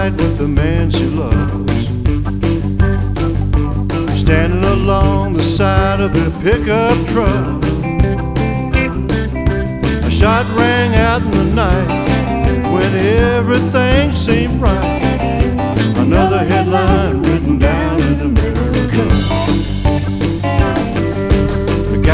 night with the man she loves, standing along the side of the pickup truck. A shot rang out in the night when everything seemed right. Another headline written down in America.